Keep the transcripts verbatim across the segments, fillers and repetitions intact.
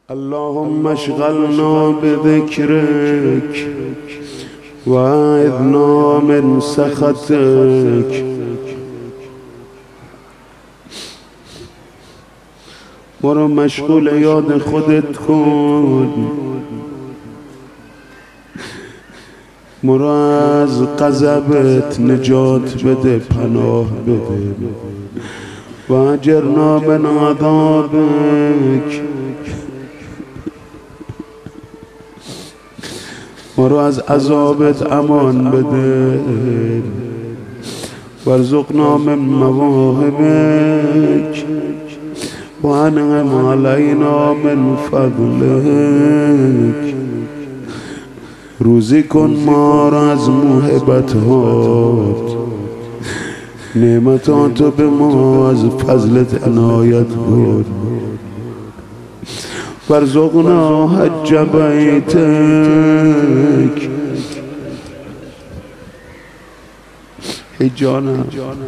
اللهم اشغلنا بذكرك وأعذنا من سخطك. ما رو مشغول یاد خودت کن، ما رو از غضبت نجات بده، پناه بده. و اجرنا من عذابک، ما رو از عذابت امان بده. وارزقنا من مواهبک و انعم علینا من فضلک. روزی کن ما را از موهبتات، نعمتاتو به ما از فضلت عنایت کن. وارزقنا حج بیتک، ای جانم،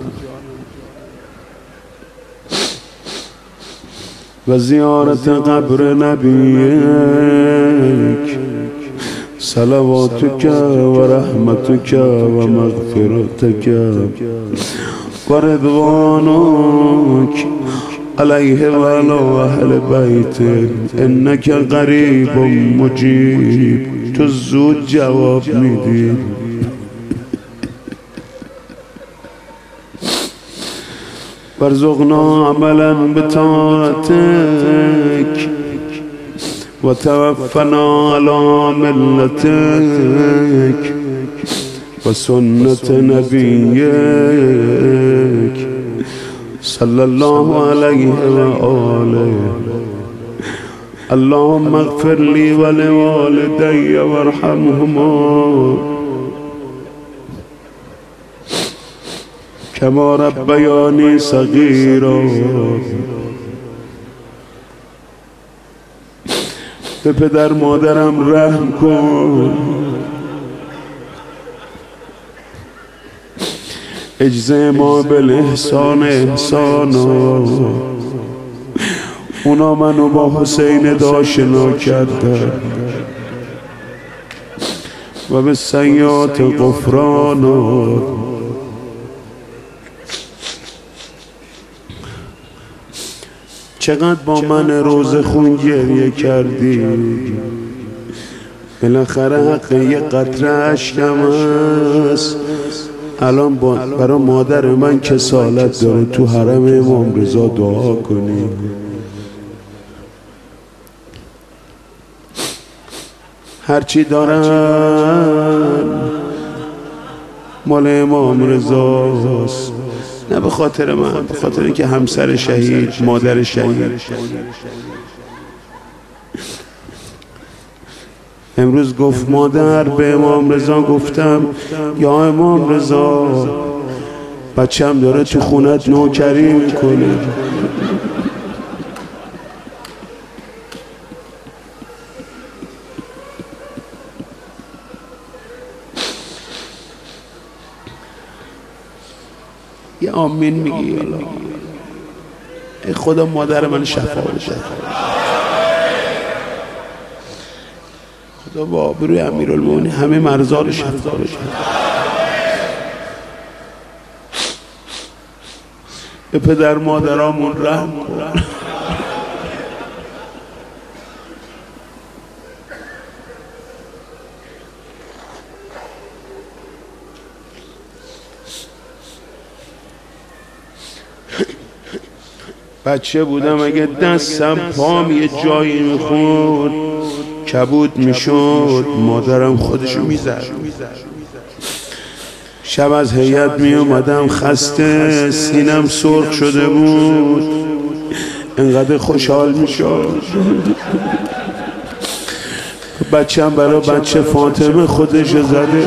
و زیارت قبر نبیک. صلواتک و رحمتک و مغفرتک و رضوانک علیه و علی اهل بیت، انک قریب مجیب. تو زود جواب میدی. وارزقنا عملا بطاعتک و توفنا علی ملتک و سنت نبیک صلی الله علیه و آله. اللهم اغفر لی و لوالدی وارحمهما کما ربیانی صغیرا. به پدر مادرم رحم کن، اجزه ما بالاحسان احسانا. اونا منو با حسین آشنا کردن و به سیئات غفرانا. چقدر با من روز خون گریه کردی، بالاخره حق یه قطره اشکم است. الان برای مادر من کسالت داره، تو حرم امام رضا دعا کنی. هرچی دارن مال امام رضاست، نه به خاطر من، به خاطر اینکه همسر شهید، مادر شهید. امروز گفت مادر به امام رضا، گفتم یا امام رضا بچم داره تو خونت نوکری میکنه. یه آمین میگی حالا؟ ای خدا مادر من شفا بده، خدا با آبروی امیرالمومنین همه مرضا رو شفا بده. به پدر مادرامون رحم کن. بچه بودم اگه دستم پام یه جایی میخورد کبود میشد، مادرم خودشو میزد. شب از هیئت میومدم خسته، سینم سرخ شده بود، انقدر خوشحال میشد. بچم برای بچه فاطمه خودشو زده.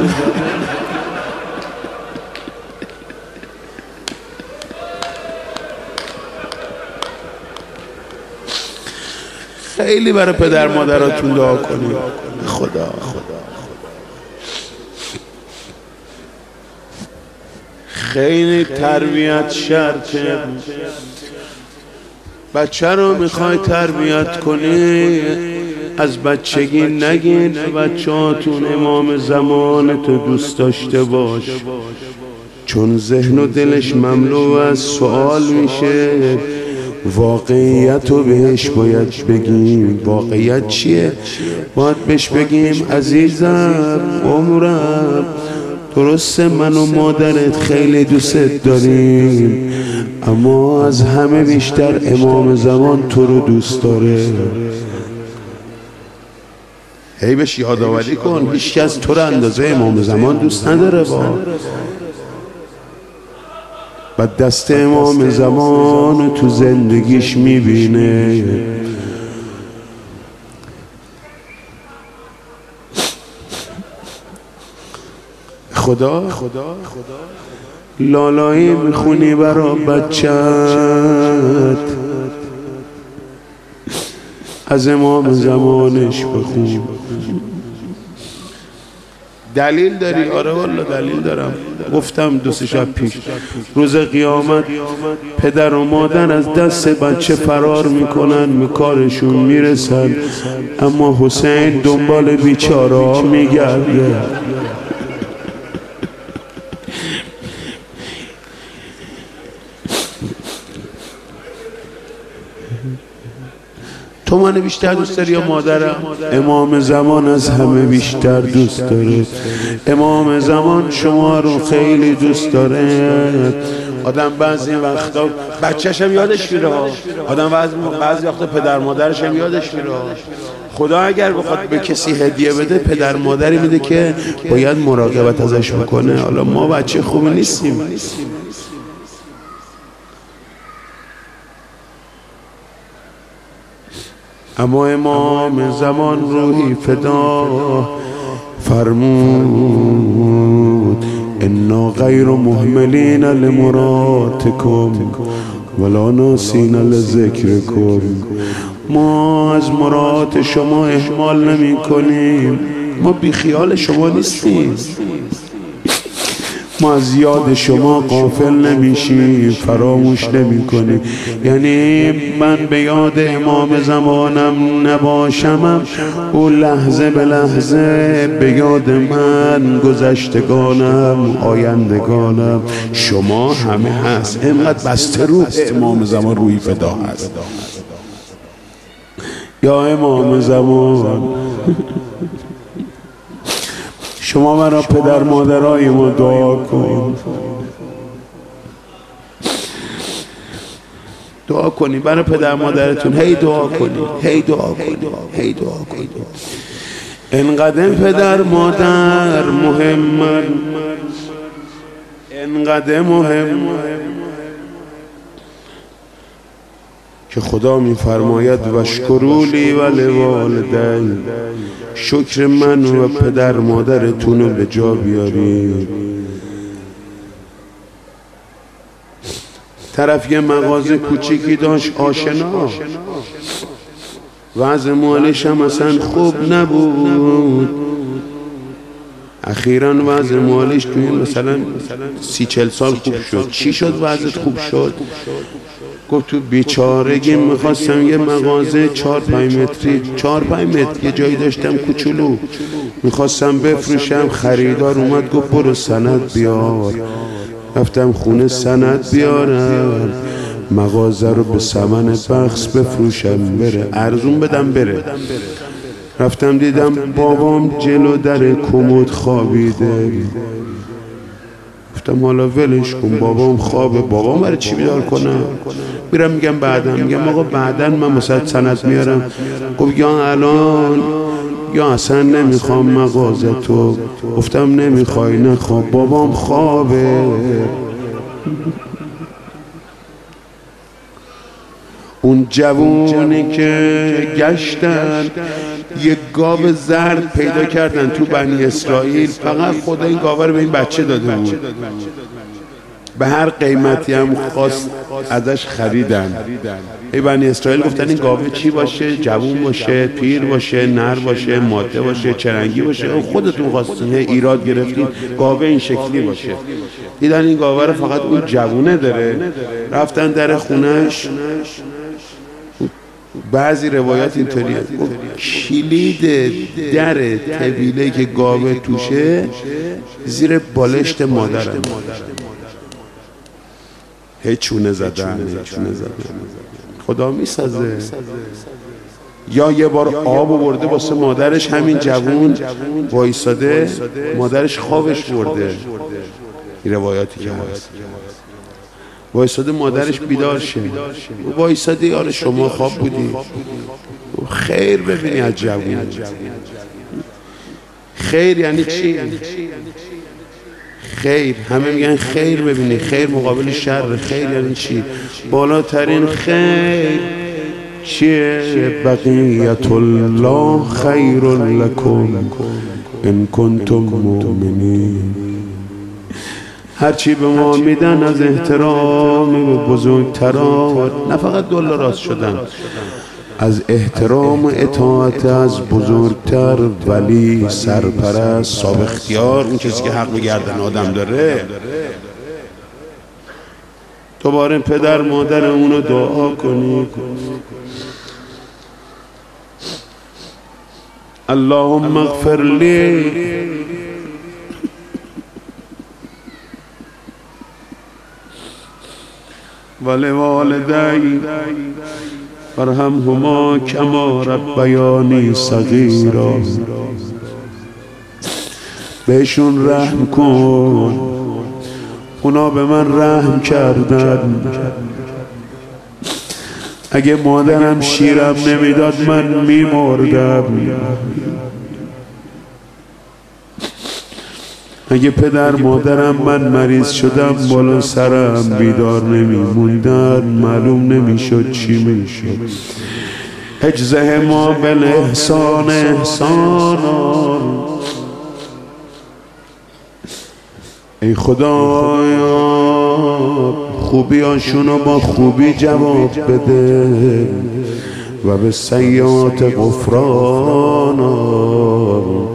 خیلی برای پدر مادراتون دعا کنید. خدا خیلی تربیت شرطه. بچه رو میخوای تربیت کنی، از بچگی نگین بچه هاتون امام زمان تو دوست داشته باش، چون ذهن و دلش مملو از سوال میشه. واقعیت رو بهش باید بگیم. واقعیت چیه؟ باید بهش بگیم عزیزم، عمرم، درسته من و مادرت خیلی دوست داریم، اما از همه بیشتر امام زمان تو رو دوست داره. هی بهش یادآوری کن هیچ کس تو رو اندازه امام زمان دوست نداره. با و دست امام زمان تو زندگیش میبینه. خدا لالایی میخونی برا بچت، از امام زمانش بخون. دلیل داری؟ آره والا دلیل دارم. گفتم دو سه شب پیش روز قیامت پدر و مادر از دست بچه فرار میکنن، به کارشون میرسن، اما حسین دنبال بیچاره ها میگرده. تو منو بیشتر دوست داری یا مادرم؟ امام زمان از همه بیشتر دوست داره. امام زمان شما رو خیلی دوست داره. آدم بعضی وقتا بچه‌ش هم یادش میره، آدم بعضی وقتا پدر مادرش هم یادش میره. خدا اگر بخواد به کسی هدیه بده، پدر مادری میده که باید مراقبت ازش بکنه. حالا ما بچه خوبی نیستیم. اما امام زمان روحی فدا فرمود انا غیر مهملین لمراتکم ولا ناسین لذکرکم. ما از مراد شما اهمال نمی کنیم، ما بی خیال شما نیستیم، ما از یاد شما غافل نمیشیم، فراموش نمی کنیم. یعنی من به یاد امام زمانم نباشمم، او لحظه به لحظه به یاد من گذشتگانم، آیندگانم، شما همه هست. اینقدر بسته روح امام زمان روی فدا هست. یا امام زمان، شما برای پدر مادرای ما دعا کن، دعا کنی برای پدر مادرتون. هی دعا کنی، هی دعا کنی، هی دعا کنی. انقدر پدر مادر مهمن، انقدر مهم که خدا میفرماید واشکرولی ولوالدین، شکر من و پدر مادرتون رو به جا بیارید. طرف یه مغازه کوچیکی داشت، آشنا، وضع مالش هم اصلا خوب نبود. اخیراً وضع مالش توی مثلا سی چل سال خوب شد. چی شد وضعت خوب شد؟ گفت تو بیچارگی میخواستم یه مغازه چهار پنج متری، چهار پنج متر یه جایی داشتم کوچولو، میخواستم بفروشم. خریدار اومد گفت برو سند بیار. رفتم خونه سند بیارم، مغازه رو به ثمن بخس بفروشم، بره ارزون بدم بره. رفتم دیدم بابام جلو در کمد خوابیده. گفتم حالا ولش کن، بابام خوابه، بابام برای چی بیدار کنم؟ میرم میگم بعدم، میگم آقا بعدن من مثلا سند میارم. گفت یا الان یا اصلا نمیخوام مغازه تو. گفتم نمیخوای؟ نخواب، بابام خوابه. اون جوونی که گشتن یک گاو زرد پیدا کردن تو بنی اسرائیل، فقط خدا این گاوه رو به این بچه داده بود، به هر قیمتی هم خواست ازش خریدن. ای بنی اسرائیل گفتن این گاوه چی باشه؟ جوون باشه، پیر باشه، نر باشه، ماده باشه، چرنگی باشه؟ خودتون خواستین، ایراد گرفتین گاوه این شکلی باشه. دیدن این گاوه رو فقط اون جوونه داره، رفتن در خونش، بعضی روایات اینطوریه، کلید در طویله که گاوه توشه زیر بالشت مادرم. هیچ چونه زدن، هیچ چونه زدن، خدا میسازه. یا یه بار آب آورده واسه مادرش، همین جوون وایساده، مادرش خوابش برده، این روایاتی که هست، وایساده مادرش بیدار شه، وایساده یار شما خواب بودی، خیر ببینی از جوون. خیر یعنی چی؟ خیر، همه میگن خیر ببینی، خیر مقابل شر. خیر یعنی چی؟ بالاترین خیر چیه؟ بقیت الله خیر لکم ان کنتم مؤمنین. هرچی به ما میدن از احترام به بزرگتران، نه فقط دلاراست شدن، از احترام و اطاعت از بزرگتر، ولی سرپرست، صاحب اختیار، اون کسی که حق به گردن آدم داره. دوباره پدر مادر اونو دعا کنی، اللهم اغفر لی ولوالدی وارحمهما کما ربیانی صغیرا. بهشون رحم کن، اونا به من رحم کردن. اگه مادرم شیرم نمیداد من میمردم. اگه پدر مادرم من مریض شدم بالا سرم بیدار نمیموندن، معلوم نمیشد چی میشد. اجزه ما بالاحسان احسانا. ای خدایا خوبیاشونو با خوبی جواب بده و به سیئات غفرانا.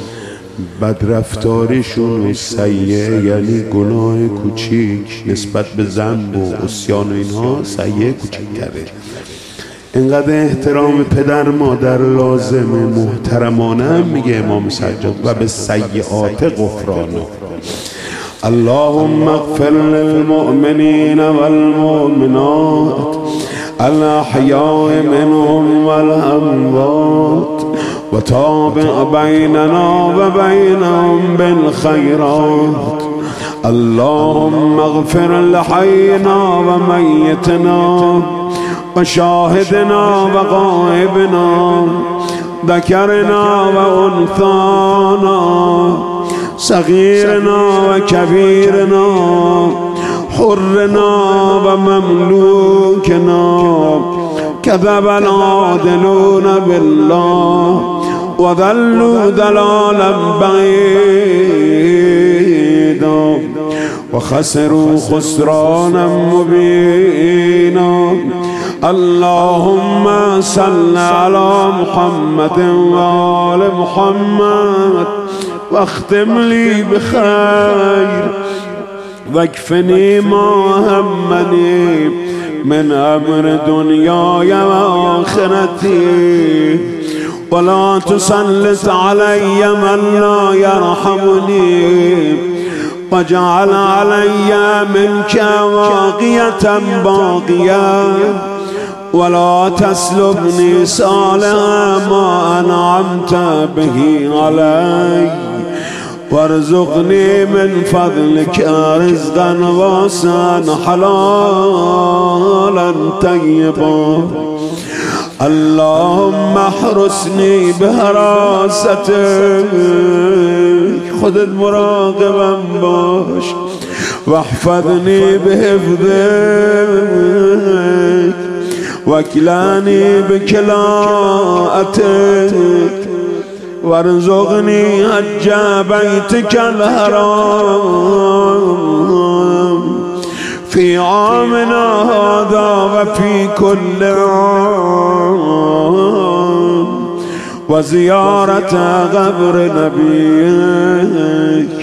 بدرفتاریشون سیئه یعنی گناه کوچیک نسبت به ذنب و عصیان و اینها، سیئه کوچکتره. اینقدر احترام پدر مادر لازمه، محترمانه هم میگه امام سجاد، و به سیئات غفرانا. اللهم اغفر للمؤمنین والمؤمنات الاحیاء منهم والاموات وتابع بیننا و بینهم بالخیرات. اللهم اغفر لحینا و میتنا و شاهدنا و غائبنا، ذکرنا و انثانا، صغیرنا و کبیرنا، حرنا و مملوکنا. كذب العادلون بالله وضلوا ضلالا بعيدا وخسروا خسرانا مبينا. اللهم صل على محمد وآل محمد واختم لي بخير واكفني ما همني من امر دنیای و آخرتی ولا تسلط علی من لا یرحمنی واجعل علی منك واقیة باقیة ولا تسلبني صالح ما انعمت به علی وارزقني من فضلك رزقا واسعا حلالا طيبا. اللهم احرسني بحراستك، خودت مراقبم باش، واحفظني بحفظك واكلاني بكلاءتك وارزقني حج بيتك الحرام في عامنا هذا وفي كل عام وزيارة قبر نبيك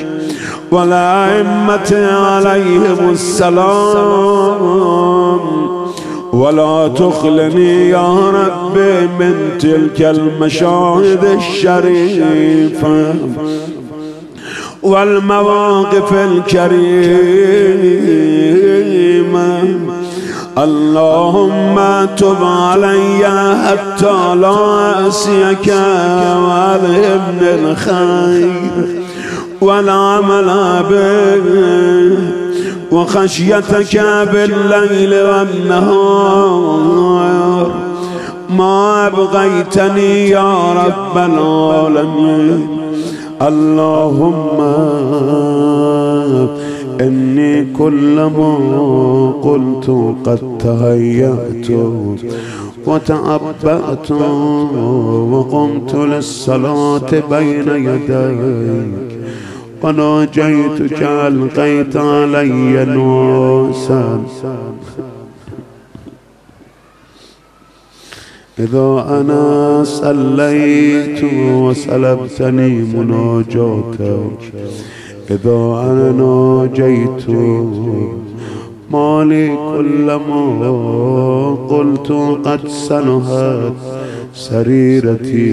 والأئمة عليهم السلام ولا تخلني يا رب من تلك المشاهد الشريفة والمواقف الكريمة. اللهم تب علي حتى لا أسيك وألهمني الخير والعمل به وخشيتك بالليل والنهار ما أبغيتني يا رب العالمين. اللهم إني كلما قلت قد تهيأت وتعبأت وقمت للصلاة بين يديك وناجيتك ألقيت علي نوسا. إذا أنا صليت وسلبتني مناجاتك، إذا أنا ناجيت مالي كلما قلت قد سنهت سريرتي.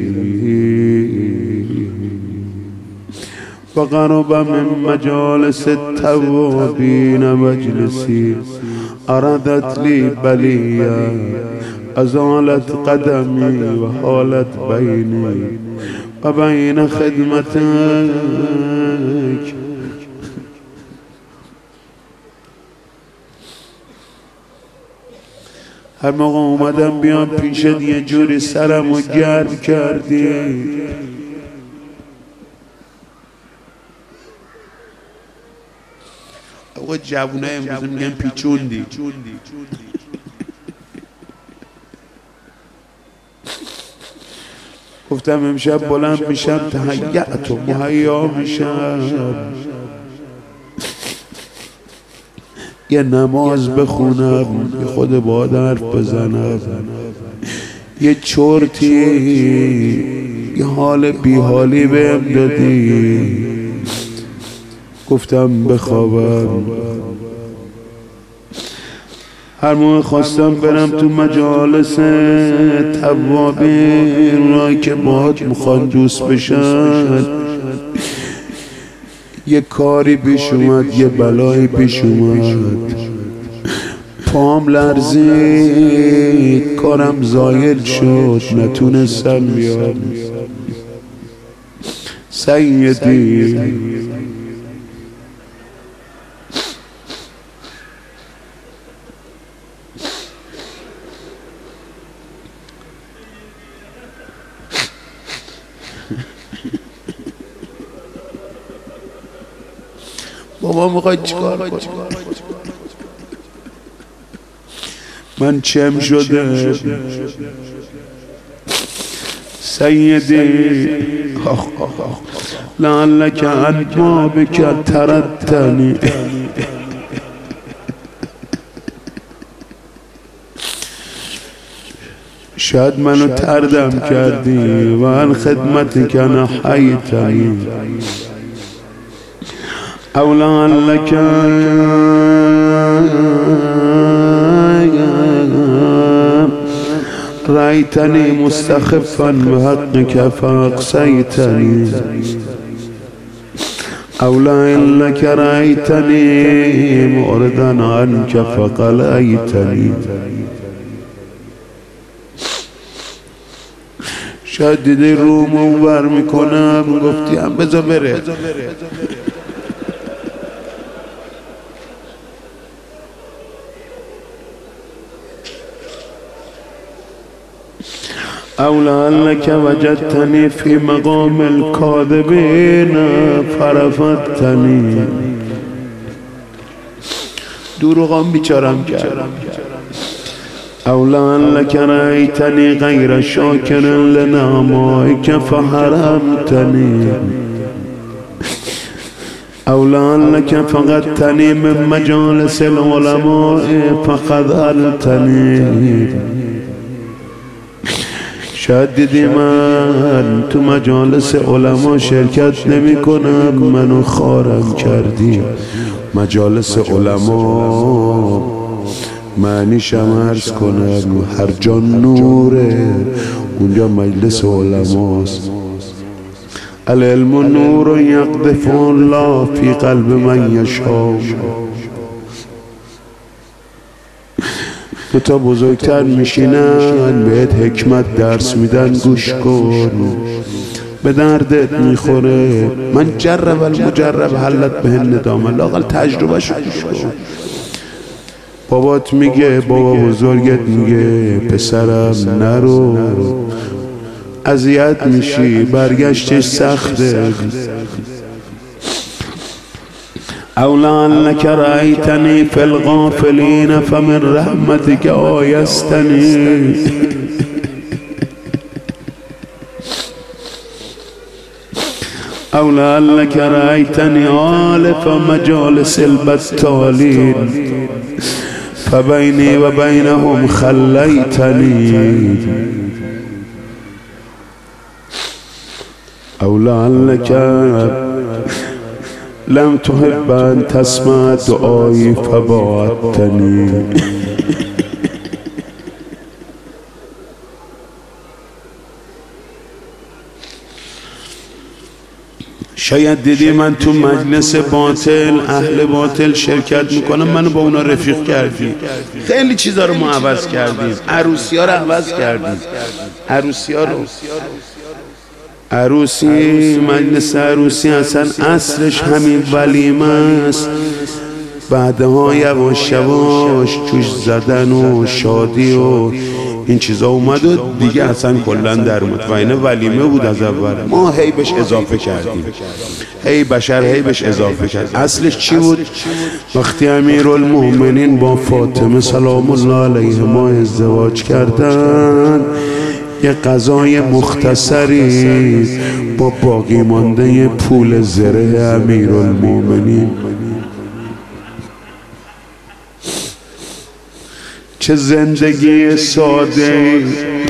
فقرب من مجالس التوابين مجلسي أردت لي بليا أزالت قدمي وحالت بيني وبين خدمتك. هر موقع اومدم بیام پیشت یه جوری سرمو گرم کردی. آقا جوونای امروز میگن پیچوندی. گفتم امشب بلند میشم تهیأت و مهیا میشم یه نماز بخونم، یه خود باید حرف بزنم، یه چرتی یه حال بیحالی بهم دادی. گفتم بخوابم. هر موقع خواستم برم تو مجالس توابین را که باهات میخوان دوست بشن، یه کاری پیش اومد، یه بلایی پیش اومد، پام لرزید، کارم زایل شد، نتونستم بیام. سیدی بابا میخوای چیکار کنی؟ من چم شده سیدی لعلک عن بابک تردنی. شاید منو تردم کردی و عن خدمتک نحیتنی او لعلک رأيتني مستخفا بحقك فأقسيتني او لعلك رأيتني معرضا عنك فقليتني. شاید دیدی رومو بر میکنم، گفتی هم بذار بره. او لعلك وجدتني في مقام الكاذبين فرفضتني. دروغام بیچارم کرد. او لعلك رأيتني غير شاكر لنعمائك فحرمتني او لعلك فقدتني من مجالس العلماء فخذلتني. شاید دیدی من تو مجالس علما شرکت نمی کنم، منو خارم کردی. مجالس علما معنیشم عرض کنم هر جا نوره اونجا مجلس علماست. العلم نور یقذف الله فی قلب من یشاء. دو تا بزرگتر میشینن بهت حکمت درس میدن، گوش کن، به دردت میخوره. من جرب المجرب حلت به الندامه، لااقل تجربه شو گوش کن. بابات میگه، بابا بزرگت میگه پسرم نرو، اذیت میشی، برگشتش سخته. اولا انک رأیتنی فی الغافلین فمن رحمتک آیستنی. اولا انک رأیتنی آلف مجالس البطالین فبینی و بینهم خلیتنی. اولا انک لم تحب ان تسمع دعایی فبعدتنی. شاید دیدی من تو مجلس باطل اهل باطل شرکت میکنم، منو با اونا رفیق کردی، خیلی چیزا رو ما عوض کردیم، عروسی ها رو عوض کردیم، عروسی ها رو عروسی مجلس عروسی اصلا اصلش همین ولیمه است، بعدها یواش یواش توش زدن و شادی و این چیزا اومد و دیگه اصلا کلا در اومد و اینه ولیمه بود از اول. ما هی بهش اضافه کردیم، هی بشر هی بهش اضافه کرد. اصلش چی بود؟ وقتی امیرالمومنین با فاطمه سلام الله علیهما ازدواج کردن، یه غذای مختصری با باقی مانده پول زره امیرالمومنین. چه زندگی ساده،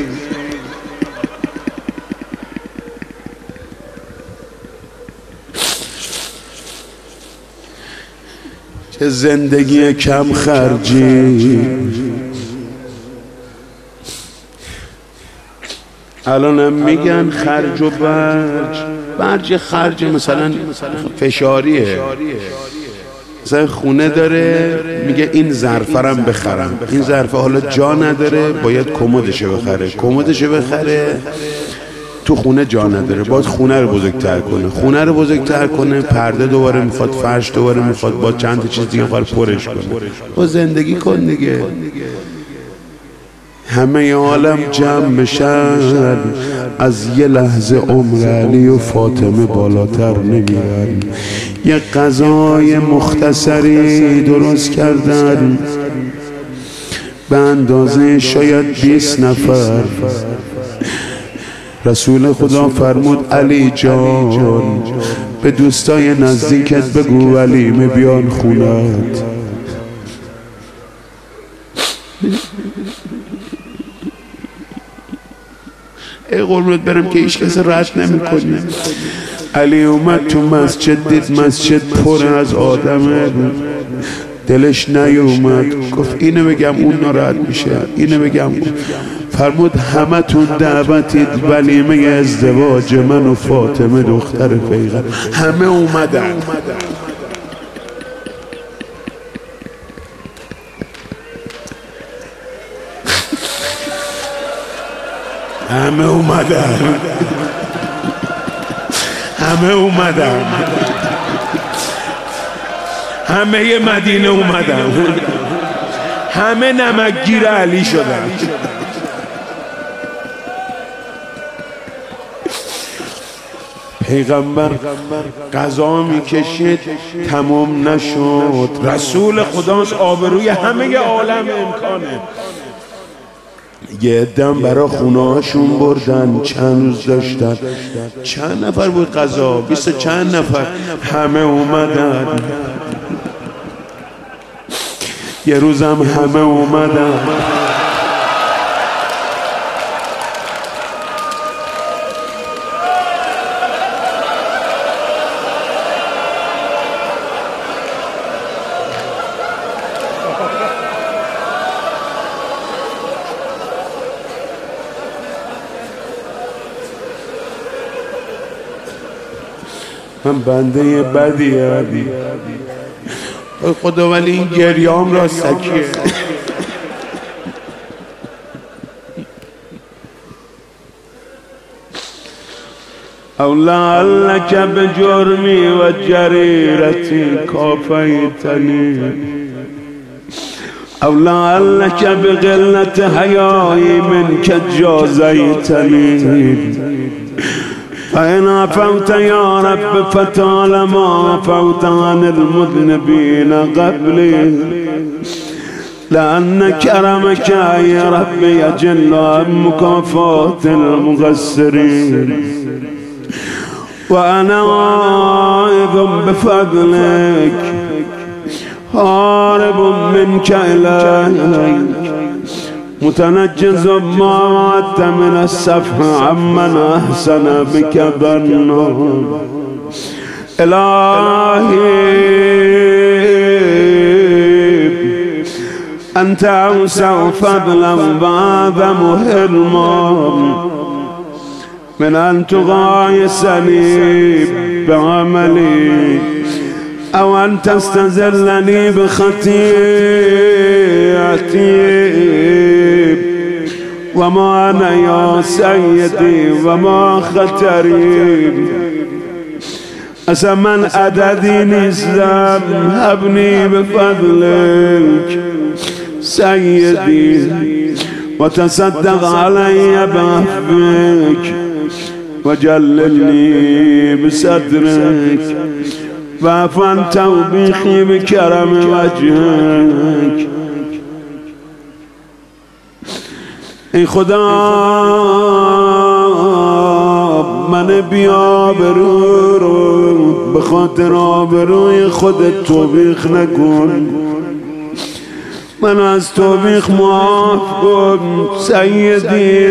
چه زندگی کم خرجی. الانم میگن خرج و برج، برج خرج مثلا فشاریه، مثلا خونه داره میگه این ظرفرم بخرم، این ظرف حالا جا نداره باید کمدشو بخره، کمدشو بخره تو خونه جا نداره باید خونه رو بزرگتر کنه، خونه رو بزرگتر کنه پرده دوباره میخواد، فرش دوباره میخواد، با چند تا چیز دیگه خواهد پرش کنه. با زندگی کن دیگه. همه عالم جمع بشن از یه لحظه عمر علی و فاطمه بالاتر نمیرن. یه غذای مختصری درست کردن به اندازه شاید بیست نفر. رسول خدا فرمود علی جان به دوستای نزدیکت بگو ولیمه بیان خونت. ای قربونت برم که هیچ کسی رد نمی کنی. علی اومد تو مسجد، دید مسجد پر از آدمه، دلش نیومد، گفت اینو بگم اون ناراحت میشه، اینو بگم. فرمود همه تون دعوتید ولیمه ازدواج من و فاطمه دختر پیغمبر. همه اومدن. همه اومدن، همه اومدن، همه مدینه اومدن، همه نمکگیر علی شدن. پیغمبر قضا میکشید تمام نشد، رسول خداست، آبروی همه عالم امکانه. یه عده‌ام برا خونه هاشون بردن، چند روز داشتن. چند نفر بود قضا؟ بیست چند نفر. همه اومدن. یه روزم همه اومدن. من بنده بدیم خدا، ولی این گریام را سکیه. او لعلک بجرمی و جریرتی کافیتنی، او لعلک بقلت حیایی منک جازیتنی، فإن عفوت يا رب فطالما عفوت عن المذنبين قبلي، لأن كرمك يا رب يجل عن مكافاة المقصرين، وأنا عائذ بفضلك هارب منك إليك، متنجز ما وعدت من السفح عمن أحسن بك ظنا. إلهي أنت أوسع فضلا وأعظم حلما من أن تغايسني بعملي أو أن تستزلني بخطيئتي، وما أنا يا سيدي وما خطري، أسمن عددي نسلم هبني بفضلك سيدي، وتصدق علي بعفوك وجللني بصدرك، واعف عن توبيخي بكرم وجهك. ای خدا من بیابرو رو به خاطر آبروی خودت توبیخ نکن، من از توبیخ معاف کن سیدی.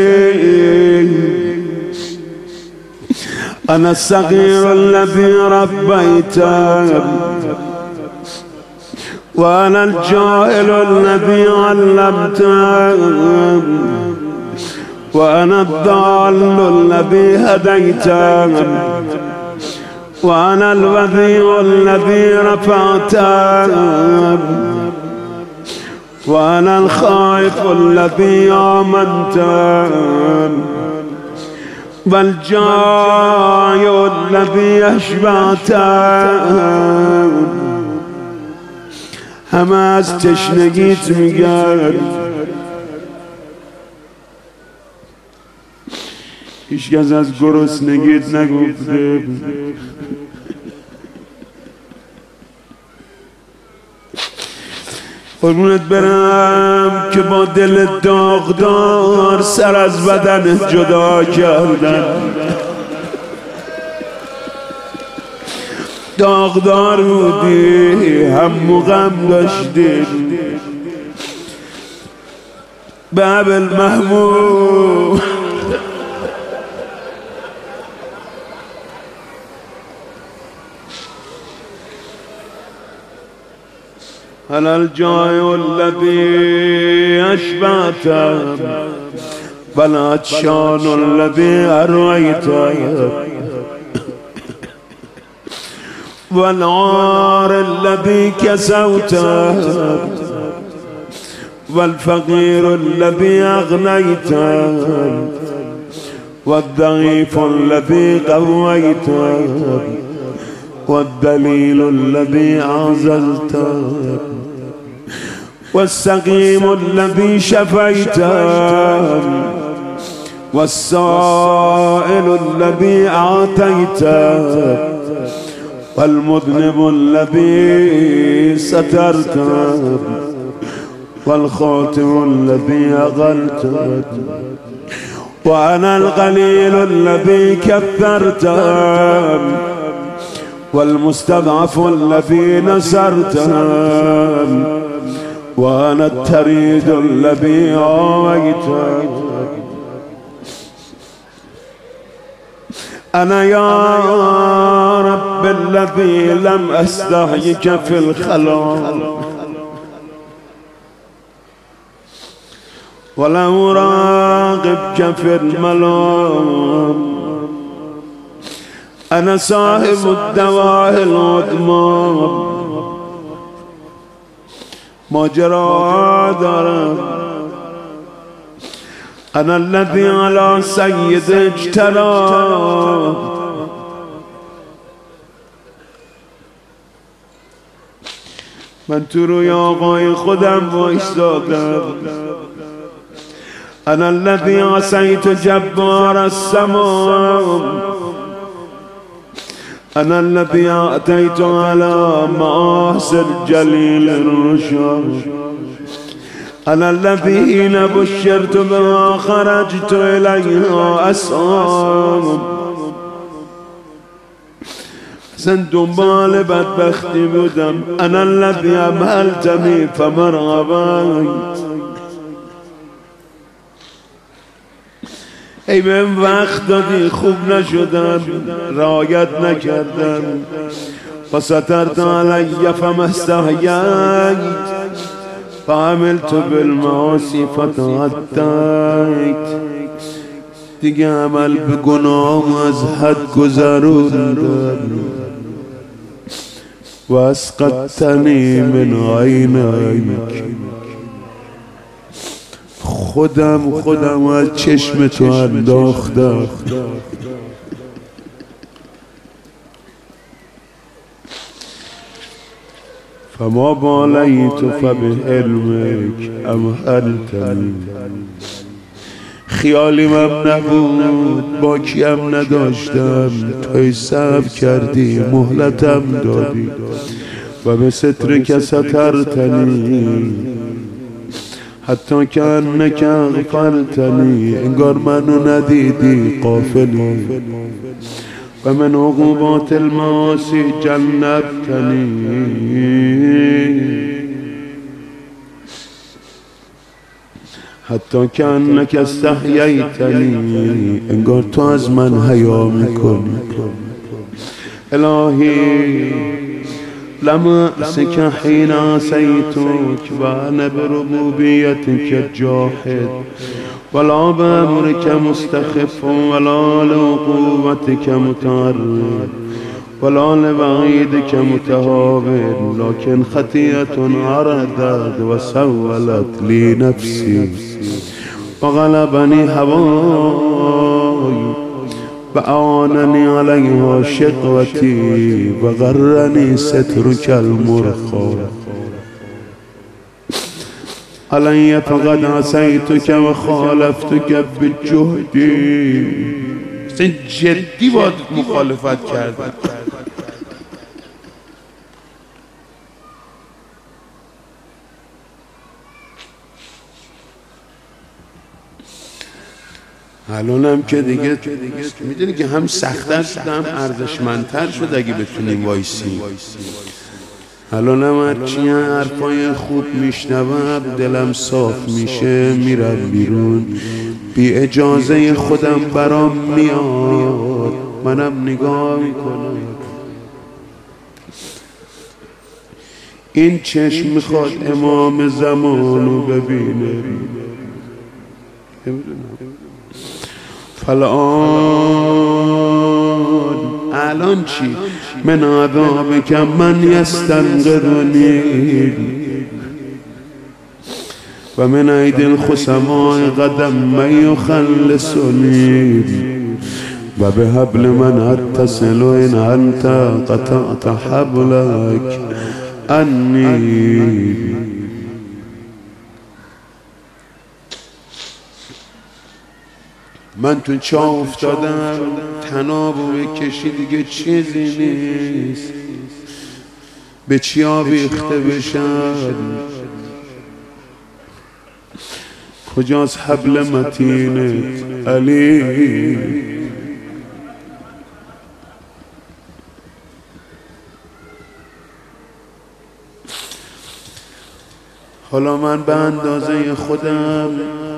انا الصغير الذي ربيته، وأنا الجاهل الذي علمته، وأنا الضال الذي هديته، وأنا الوذي الذي رفعته، وأنا الخائف الذي آمنته، والجاي الذي أشبعته. همه از تشنگیت میگن، هیچ کس از گرسنگیت نگفته. قربونت برم که با دل داغدار سر از بدن جدا کردن، داغدار بودی، هم و غم داشتی، باب المحمود هل الجاي الذي أشبعته، والعطشان الذي أرويته، والعار الذي كسوته، والفقير الذي أغنيته، والضعيف الذي قويته، والدليل الذي أعزلته، والسقيم الذي شفيته، والسائل الذي أعطيته، والمذنب الذي سترته، والخاتم الذي أغلته، وأنا القليل الذي كثرته، والمستضعف الذي نصرته، وأنا التريد الذي آويته. أنا يا رب الذي لم أستحيك في الخلاء، ولم أراقبك في الملام، انا صاحب الدواء العظمى، ماجرا دارم. انا الذي على سید اجترا، من تو روی آقای خودم وایستادم. انا الذي عصیت جبار السماء، انا الذي اعطيت على مآسر جلیل الرشاد، انا الذي حين بشرت بما خرجت الیها اسعى. اصلا دنبال بدبختی بودم. انا الذي امهلتنی فمرغبت، ای بهم وقت دادی خوب نشدم، رعایت نکردم. فسترت علی فما استحییت، فعملت بالمعاصی فتعدیت. دیگه عمل به گناه از حد گذروندم. و اسقطتنی من عینیک، خودم خودم از چشم تو انداختم. فما بالیت فبعلمک امهلتنی. خیالیم هم نبود، باکیم نداشتم، توی صبر کردی، مهلتم دادی. و به سترک سترتنی حتی که انک اغفلتنی، انگار منو ندیدی غافلی. و من عقوبات المعاصی جنبتنی، حتی که انک استحییتنی، انگار تو از من حیا میکنی. الهی لم أعصك حين عصيتك، وأنا بربوبيتك جاحد، ولا بأمرك مستخف، ولا لعقوبتك متعرض، ولا لوعيدك متهاون. لكن خطيئة عرضت وسولت لي نفسي، وغلبني هواي، وأعانني عليها شقوتي، وغرني سترك المرخى. علي فقد عصيتك وخالفتك بجهدي. جدی باید مخالفت کردم. الانم که دیگه میدونی که هم سخت‌تر شد هم ارزشمندتر شد اگه بتونیم وایسیم. الانم هرچی حرفای خوب میشنوم دلم صاف میشه، میرم بیرون، بی اجازه خودم برام میاد، منم نگاه میکنم. این چشم میخواد امام زمانو ببینه. فالآن الان چی؟ من عذابک من یستنقذنی، و من عید الخصماء قدم من یخلصنی، و به حبل من اتصل ان انت قطعت حبلک انی. من تو چاه افتادم، تنابو بکشی دیگه چیزی نیست، به چی آویخته بشم؟ کجاست حبل متینت علی؟ حالا من به اندازه خودم،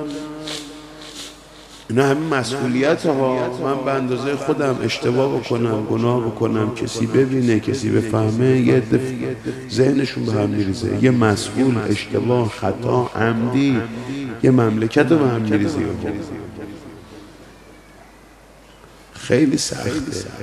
اینا همین مسئولیت ها، من به اندازه خودم اشتباه بکنم، گناه بکنم، کسی ببینه، کسی بفهمه، یه ذهنشون به هم میریزه. یه مسئول اشتباه، خطا، عمدی یه مملکت رو به هم میریزه. خیلی سخته،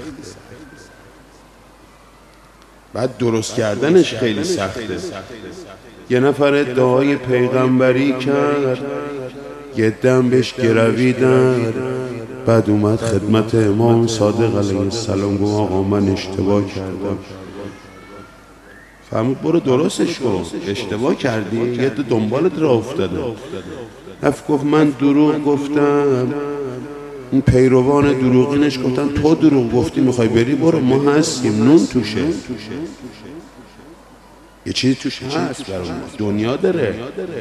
بعد درست کردنش خیلی سخته. یه نفر ادعای پیغمبری کرد، یه دم بهش گرویدن، بعد اومد خدمت امام صادق علیه السلام گفت آقا من اشتباه کردم. فهمید برو درستش کن، اشتباه کردی، یه دو دنبالت را افتاده. رفت گفت من دروغ گفتم. اون پیروان دروغینش گفتن تو دروغ گفتی میخوای بری، برو ما هستیم، نون توشه، یه چیزی توش هست برای دنیا داره.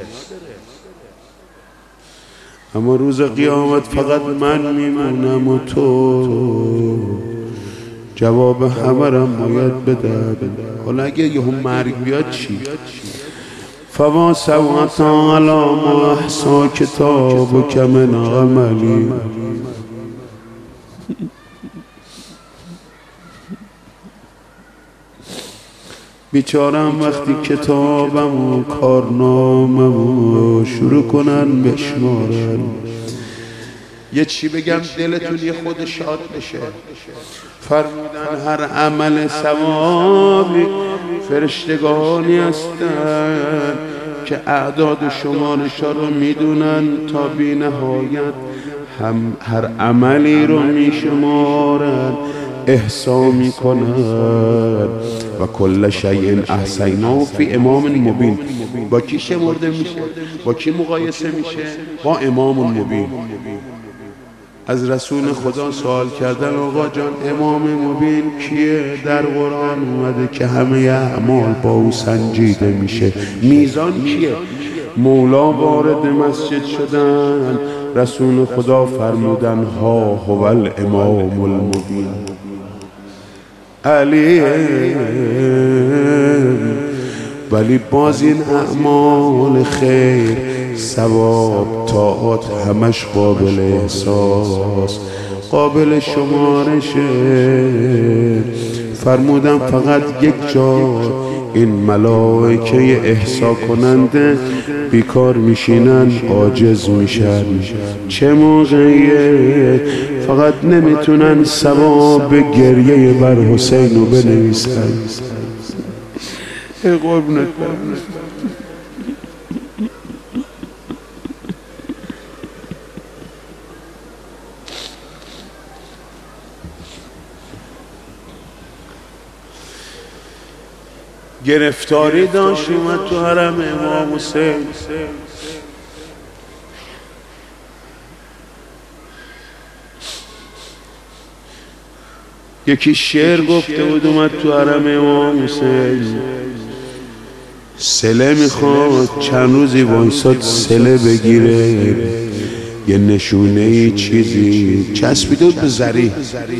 اما روز قیامت فقط من میمونم و تو، جواب همه رم باید بده. حالا اگه یه هم مرگ بیاد چی؟ فوا سوعتا علی ما احصا کتاب و کمن عملی. بیچارم وقتی کتابم و کارنامم شروع کنن بشمارن. یه چی بگم دلتون یه خود شاد بشه. فرمودن هر عمل ثوابی فرشتگانی هستن که اعداد و شمارشا رو میدونن تا بی نهایت هم هر عملی رو میشمارن، احصا میکنن. و کل شیء احصیناه فی امام مبین. با کی شمرده میشه؟ با کی مقایسه میشه؟ با امام مبین. از رسول خدا سوال کردن آقا جان امام مبین کیه؟ در قرآن اومده که همه اعمال با او سنجیده میشه. میزان کیه؟ مولا وارد مسجد شدن، رسول خدا فرمودن ها هو الامام المبین. علی ولی باز این اعمال خیر، ثواب، طاعات همش قابل احساس، قابل شمارشه. فرمودم فقط یک جا این ملائکه احصا کننده بیکار میشینن، عاجز میشن. چه موقعیه؟ فقط نمیتونن ثواب گریه بر حسین رو بنویسن. ای قربونت برم. گرفتاری داشت اومد تو حرم امام حسین. یکی شعر گفته بود اومد تو حرم امام حسین، سله میخواد، چند روزی وایساد سله بگیره، یه نشونه ای چیزی چسبیده بود به زری.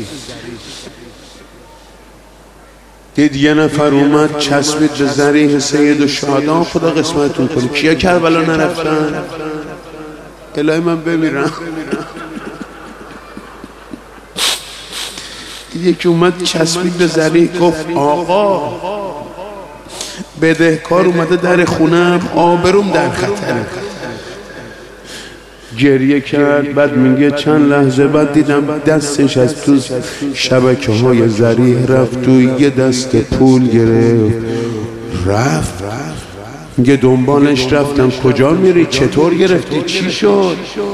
دید یه نفر اومد چسبید به زریح سید الشهدا، خدا قسمتتون کنه. کیا کربلا نرفتن؟ الهی من بمیرم. یکی اومد چسبید به زریح، گفت آقا بدهکار اومده در خونم، آبروم در خطره. گریه کرد. بعد میگه چند لحظه بعد دیدم دستش از تو شبکه های زریح رفت تو، یه دست پول گرفت رفت. میگه دنبالش رفتم، کجا میری؟ چطور گرفتی؟ چی شد؟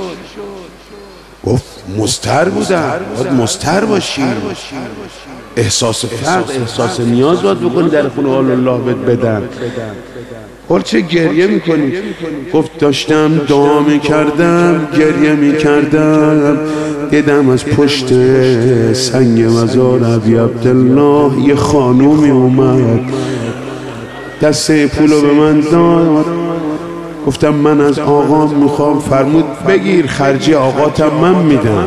گفت مضطر بودم. باید مضطر باشی، احساس فقر، احساس نیاز باید بکنی در خونه آل الله بهت بدن. گفت چه گریه میکنی؟ گفت داشتم دعا میکردم، گریه میکردم، دیدم از پشت سنگ مزار ابی عبدالله یه خانومی اومد، دسته پولو به من داد. گفتم من از آقام میخوام. فرمود بگیر، خرجی آقاتم من میدم.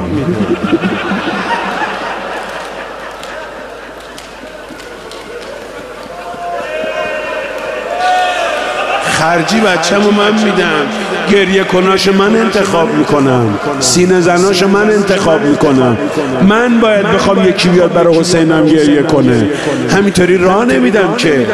خرجی بچه‌مو من میدم، گریه کناش من انتخاب میکنم، سینه زناش من انتخاب میکنم. من باید بخوام یکی بیاد برای حسینم گریه کنه، همینطوری راه نمیدم که.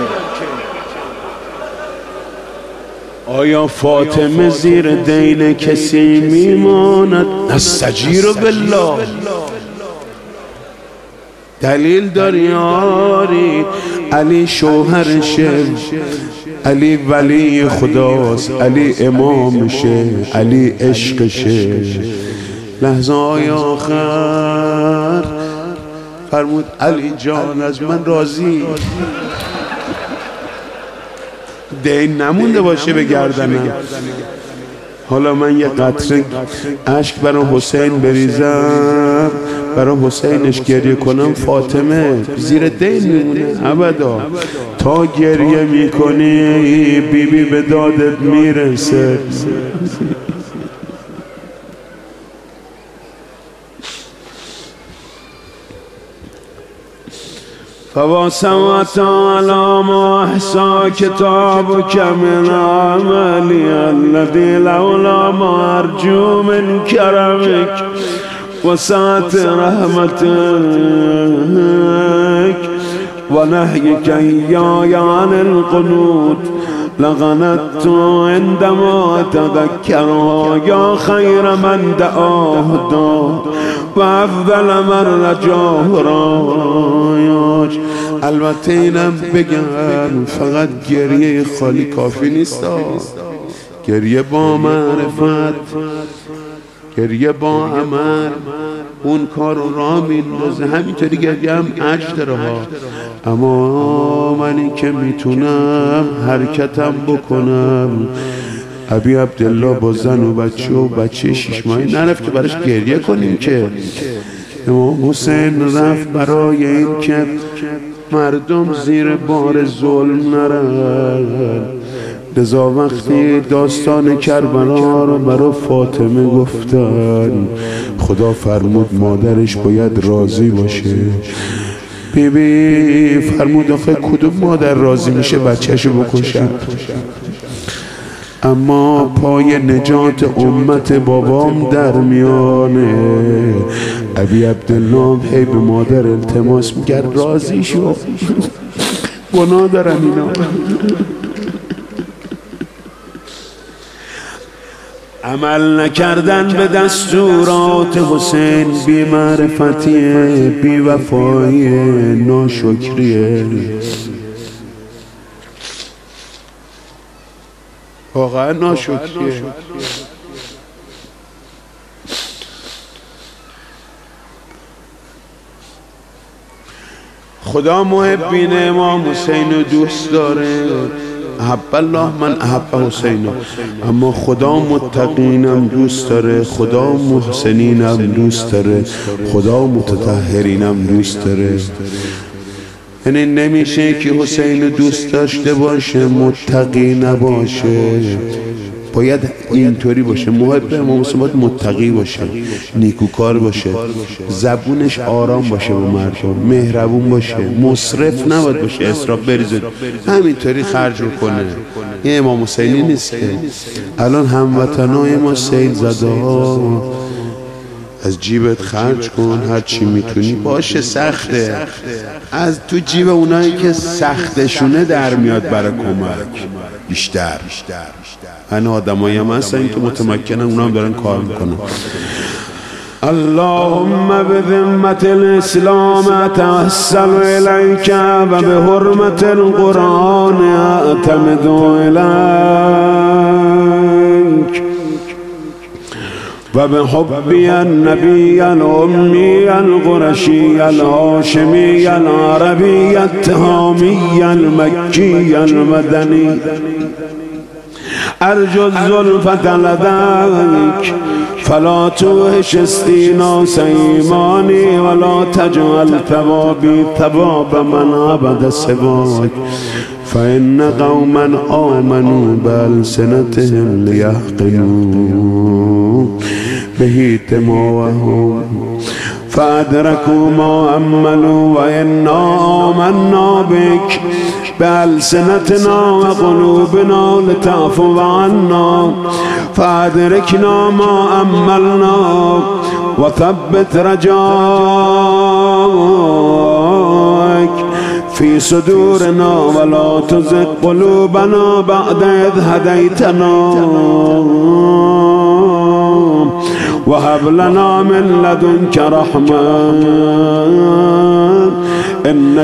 آیا فاطمه زیر دین کسی میماند؟ نستجیر بالله. دلیل داری آری، علی شوهرشه، علی ولی خداست، علی امامشه، علی عشقشه. لحظه های آخر فرمود علی جان از من راضی، دین نمونده باشه به گردنم. حالا من یه قطره اشک برای حسین بریزم، برای حسینش گریه کنم، فاطمه زیر دین میمونه ابدا. تا گریه میکنی بی بی به دادت میرسه. فواسمت على ما احصى كتابك من عملي الذي لولا ما ارجو من كرمك وسعت رحمتك ونهيك إياي عن القنوت لغنت عندما تذكرها يا خير من دعاه دعا وافضل من رجاه رایاش. البته اینم بگم فقط گریه خالی کافی نیست، گریه با معرفت، گریه با عمل اون کار رو را میندازه. همینطوری گریه هم عجز داره ها، اما منی که میتونم حرکتم بکنم. ابی عبدالله با زن و بچه و بچه شیش ماهی نرفت که براش گریه کنیم که. امام حسین رفت برای این که مردم زیر بار ظلم نرن. لذا وقتی داستان کربلا رو برای فاطمه گفتن، خدا فرمود مادرش باید راضی باشه. بی بی فرمود آخه کدوم مادر راضی میشه بچهشو بکشن؟ اما پای نجات امت بابام در میانه. ابی عبدالله هی به مادر التماس میکرد راضی شو، گناه دارن اینا. عمل نکردن به دستورات حسین بی معرفتیه، بی وفاییه، ناشکریه. واقعا ناشکریه. خدا محبین امام حسین رو دوست داره. احب الله من احب حسین، اما خدا متقینم دوست داره، خدا محسنینم دوست داره، خدا متطهرینم دوست داره. یعنی نمیشه که حسین دوست داشته باشه متقی نباشه، باید اینطوری باشه. محب امام حسین باید متقی باشه، نیکوکار باشه، زبونش آرام باشه با مردم، مهربون باشه، مصرف نباید باشه، اسراف بریزه همینطوری خرج کنه. این امام حسینی نیست که. الان هموطنای ما سیل زده ها، از جیبت خرج کن هر چی میتونی. باشه سخته، از تو جیب اونایی که سختشونه در میاد برای کمک بیشتر. من آدمایی هم هستن که متمکنن، اونا هم دارن کار میکنن. اللهم بذمة الاسلام اتوسل الیک و به حرمت القرآن اعتمد الیک و به حبی النبی الامی القرشی الهاشمی العربی التهامی المکی المدنی ارجو الزلفة لديك فلا توهش استیناس ایمانی ولا تجعل ثوابی ثواب من عبد سواک فإن قوما آمنوا بألسنتهم ليحقنوا به دماءهم فأدركوا ما أملوا وإنا آمنا بك بألسنتنا وقلوبنا لتعفو عنا فأدركنا ما أملنا وثبت رجاك في صدورنا ولا تزغ قلوبنا بعد إذ هديتنا وهب لنا من لدنك رحمة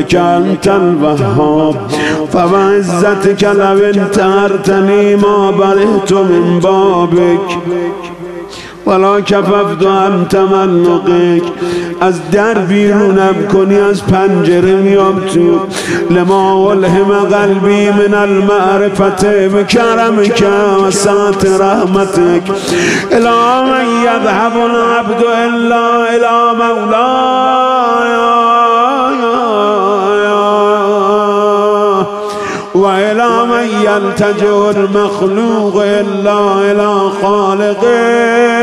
إنك أنت الوهاب فبعزتك لو انتهرتني ما برئت من بابك ولا کففت عن تملقک. از در بیرونم کنی از پنجره میام تو. لما الهم قلبی من المعرفت بکرمک و سعت رحمتک. الی من یذهب العبد الا الی مولای و الی من یلتجئ المخلوق الا الی خالقه.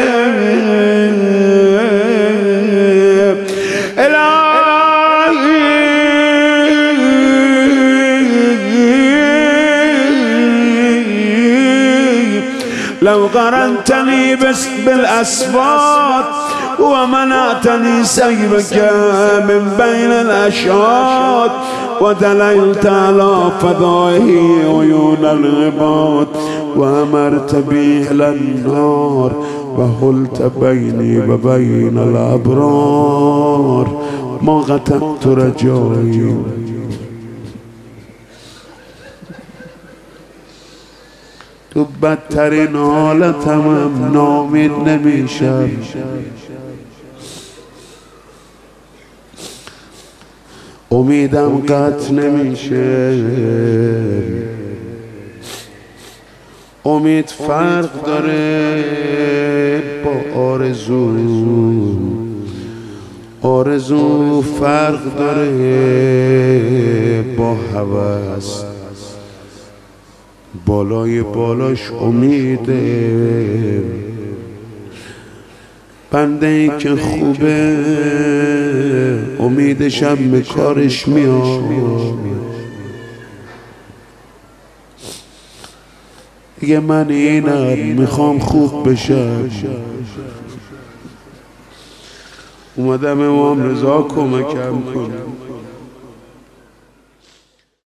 لو قرنتني بالأصوات ومنعتني سيبك من بين الأشهاد ودللت على فضائه عيون العباد وأمرت بي إلى النار وحلت بيني وبين الأبرار ما قطعت رجائي. تو بدترین حالتم نامید نمیشم. امیدم قطع نمیشه. امید فرق داره با آرزو. آرزو فرق داره با هوس. بالای بالاش امیده. بنده ای که خوبه امیدشم به کارش میاد. دیگه من اینم میخوام خوب بشم. اومدم امام رضا کمکم کنم.